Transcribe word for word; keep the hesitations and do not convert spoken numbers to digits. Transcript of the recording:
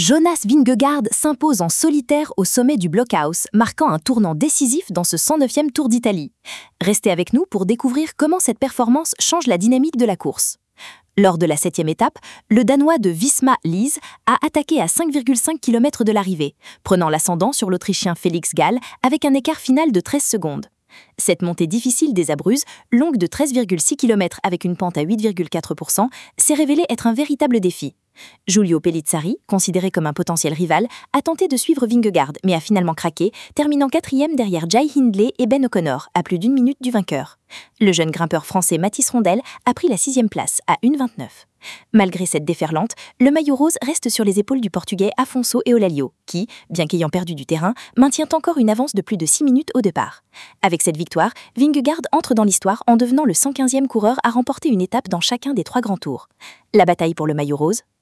Jonas Vingegaard s'impose en solitaire au sommet du Blockhaus, marquant un tournant décisif dans ce cent neuvième Tour d'Italie. Restez avec nous pour découvrir comment cette performance change la dynamique de la course. Lors de la septième étape, le Danois de Visma Lease a attaqué à cinq virgule cinq kilomètres de l'arrivée, prenant l'ascendant sur l'Autrichien Felix Gall avec un écart final de treize secondes. Cette montée difficile des Abruzzes, longue de treize virgule six kilomètres avec une pente à huit virgule quatre pour cent, s'est révélée être un véritable défi. Giulio Pellizzari, considéré comme un potentiel rival, a tenté de suivre Vingegaard, mais a finalement craqué, terminant quatrième derrière Jai Hindley et Ben O'Connor, à plus d'une minute du vainqueur. Le jeune grimpeur français Mathis Rondel a pris la sixième place, à une vingt-neuf. Malgré cette déferlante, le maillot rose reste sur les épaules du Portugais Afonso Eolalio, qui, bien qu'ayant perdu du terrain, maintient encore une avance de plus de six minutes au départ. Avec cette victoire, Vingegaard entre dans l'histoire en devenant le cent quinzième coureur à remporter une étape dans chacun des trois grands tours. La bataille pour le maillot rose